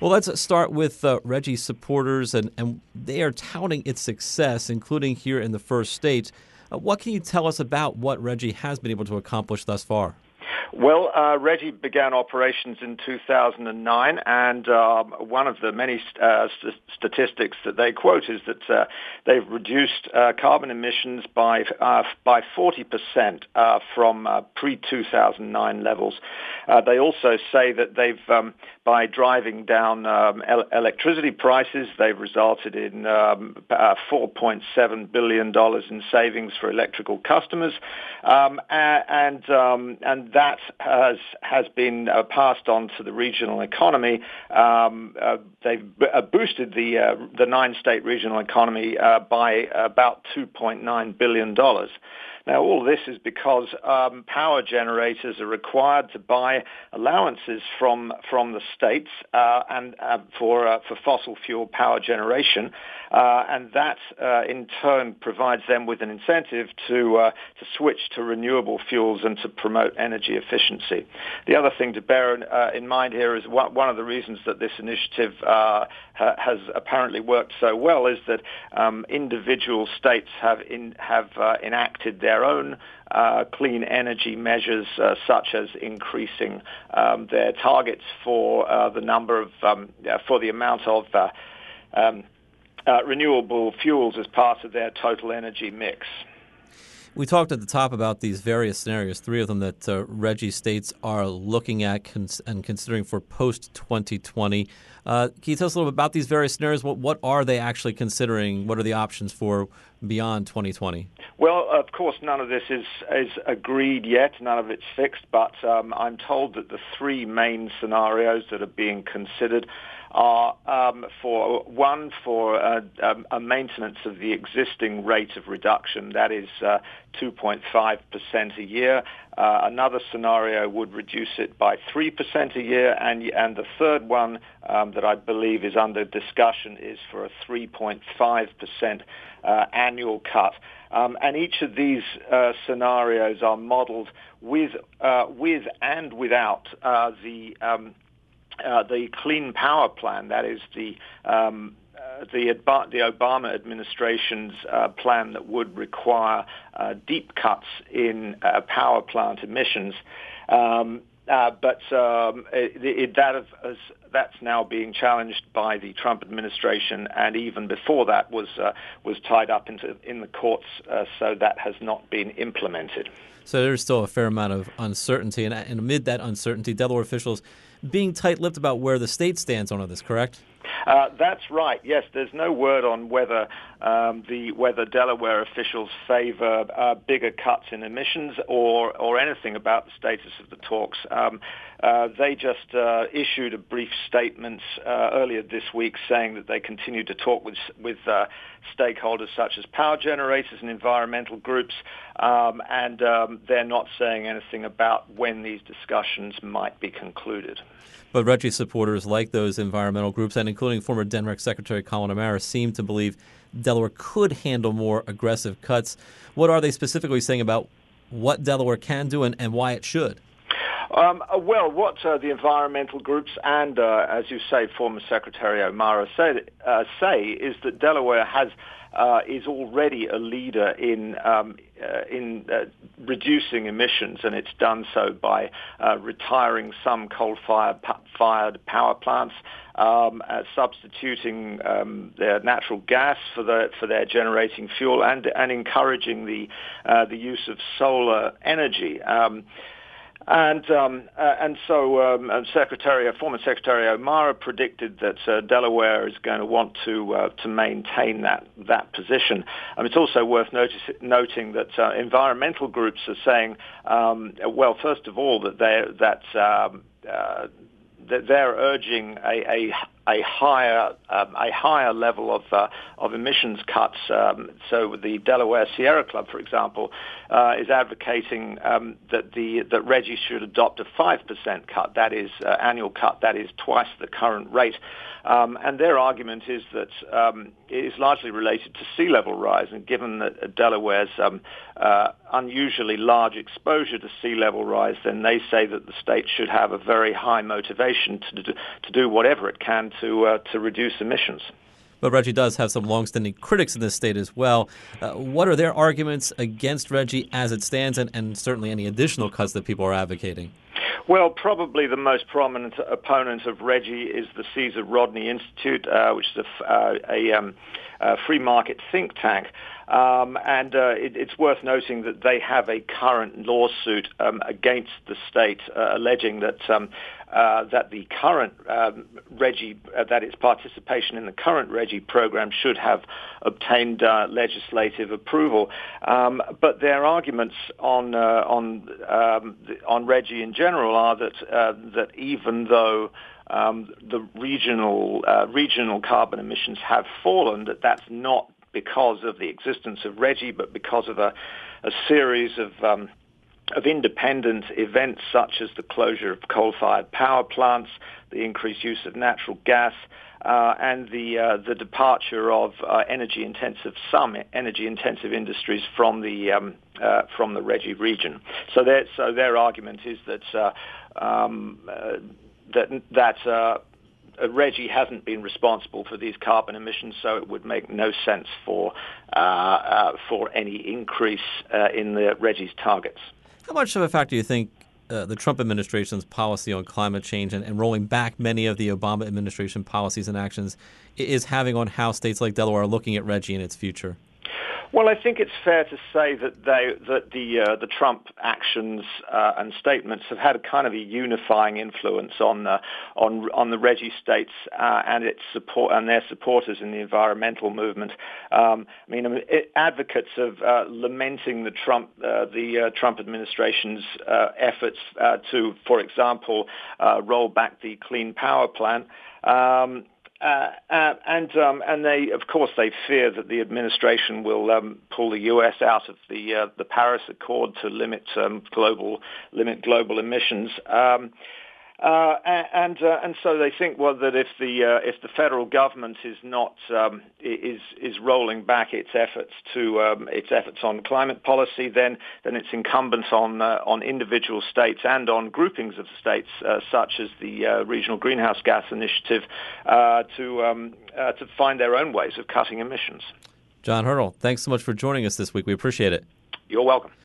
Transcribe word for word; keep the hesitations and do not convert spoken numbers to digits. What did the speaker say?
Well, let's start with uh, RGGI supporters, and, and they are touting its success, including here in the first state. Uh, what can you tell us about what RGGI has been able to accomplish thus far? Well, uh, RGGI began operations in two thousand nine, and um, one of the many uh, st- statistics that they quote is that uh, they've reduced uh, carbon emissions by uh, by forty percent uh, from uh, pre two thousand nine levels. Uh, they also say that they've, um, by driving down um, el- electricity prices, they've resulted in um, uh, four point seven billion dollars in savings for electrical customers, um, and um, and that has has been uh, passed on to the regional economy. Um, uh, they've b- uh, boosted the uh, the nine-state regional economy uh, by about two point nine billion dollars. Now, all of this is because um, power generators are required to buy allowances from from the states uh, and uh, for uh, for fossil fuel power generation, uh, and that uh, in turn provides them with an incentive to uh, to switch to renewable fuels and to promote energy efficiency. The other thing to bear in, uh, in mind here is one, one of the reasons that this initiative uh, ha- has apparently worked so well is that um, individual states have in, have uh, enacted their their own uh, clean energy measures, uh, such as increasing um, their targets for uh, the number of, um, uh, for the amount of uh, um, uh, renewable fuels as part of their total energy mix. We talked at the top about these various scenarios, three of them that uh, RGGI states are looking at cons- and considering for post twenty twenty. Uh, can you tell us a little bit about these various scenarios? What, what are they actually considering? What are the options for beyond twenty twenty? Well, of course, none of this is, is agreed yet. None of it's fixed, but um, I'm told that the three main scenarios that are being considered are um, for one for uh, um, a maintenance of the existing rate of reduction, that is uh, two point five percent a year. Uh, another scenario would reduce it by three percent a year, and and the third one um, that I believe is under discussion is for a three point five percent uh, annual cut. Um, and each of these uh, scenarios are modeled with uh, with and without uh, the um, Uh, the Clean Power Plan, that is the um, uh, the, the Obama administration's uh, plan that would require uh, deep cuts in uh, power plant emissions. Um, uh, but um, it, it, that is, that's now being challenged by the Trump administration, and even before that was uh, was tied up into in the courts, uh, so that has not been implemented. So there's still a fair amount of uncertainty, and, and amid that uncertainty, Delaware officials being tight-lipped about where the state stands on all this, correct? Uh, that's right. Yes, there's no word on whether um, the whether Delaware officials favor uh, bigger cuts in emissions or or anything about the status of the talks. Um, uh, they just uh, issued a brief statement uh, earlier this week saying that they continue to talk with with uh, stakeholders such as power generators and environmental groups, um, and um, they're not saying anything about when these discussions might be concluded. But RGGI supporters like those environmental groups, and including former D N R E C Secretary Colin O'Mara, seem to believe Delaware could handle more aggressive cuts. What are they specifically saying about what Delaware can do and, and why it should? Um, well, what uh, the environmental groups and, uh, as you say, former Secretary O'Mara say, uh, say is that Delaware has uh, is already a leader in um, uh, in uh, reducing emissions, and it's done so by uh, retiring some coal-fired fired power plants, um, uh, substituting um, their natural gas for the for their generating fuel, and and encouraging the uh, the use of solar energy. Um, And um, uh, and so um, Secretary, former Secretary O'Mara predicted that uh, Delaware is going to want to uh, to maintain that that position. Um, it's also worth notice, noting that uh, environmental groups are saying, um, well, first of all, that they that um, uh, that they're urging a, a a higher um, a higher level of uh, of emissions cuts. Um, so the Delaware Sierra Club, for example, uh, is advocating um, that the that RGGI should adopt a five percent cut. That is uh, annual cut. That is twice the current rate. Um, and their argument is that um, it is largely related to sea level rise, and given that Delaware's um, uh, unusually large exposure to sea level rise, then they say that the state should have a very high motivation to do, to do whatever it can plan to uh, to reduce emissions. But Reggie does have some longstanding critics in this state as well. Uh, what are their arguments against Reggie as it stands, and, and certainly any additional cuts that people are advocating? Well, probably the most prominent opponent of Reggie is the Caesar Rodney Institute, uh, which is a, uh, a, um, a free market think tank. Um, and uh, it, it's worth noting that they have a current lawsuit um, against the state, uh, alleging that um, uh, that the current um, Reggie, uh, that its participation in the current Reggie program should have obtained uh, legislative approval. Um, but their arguments on uh, on um, on Reggie in general are that uh, that even though um, the regional uh, regional carbon emissions have fallen, that that's not because of the existence of Reggie, but because of a, a series of um, of independent events such as the closure of coal-fired power plants, the increased use of natural gas, uh, and the uh, the departure of uh, energy-intensive some energy-intensive industries from the um, uh, from the Reggie region. So their so their argument is that uh, um, uh, that that. Uh, Uh, Reggie hasn't been responsible for these carbon emissions, so it would make no sense for uh, uh, for any increase uh, in the Reggie's targets. How much of a factor do you think uh, the Trump administration's policy on climate change and, and rolling back many of the Obama administration policies and actions is having on how states like Delaware are looking at Reggie and its future? Well, I think it's fair to say that they that the uh, the Trump actions uh, and statements have had a kind of a unifying influence on uh, on on the Reggie states uh, and its support and their supporters in the environmental movement. Um, I mean, it, advocates of uh, lamenting the Trump uh, the uh, Trump administration's uh, efforts uh, to, for example, uh, roll back the Clean Power Plan. Um, Uh, uh, and um, and they, of course, they fear that the administration will um, pull the U S out of the uh, the Paris Accord to limit um, global limit global emissions. Um, uh, and uh, and so they think, well, that if the uh, if the federal government is not um, is is rolling back its efforts to um, its efforts on climate policy, then then it's incumbent on uh, on individual states and on groupings of states uh, such as the uh, Regional Greenhouse Gas Initiative uh, to um, uh, to find their own ways of cutting emissions. John Hurdle, thanks so much for joining us this week. We appreciate it. You're welcome.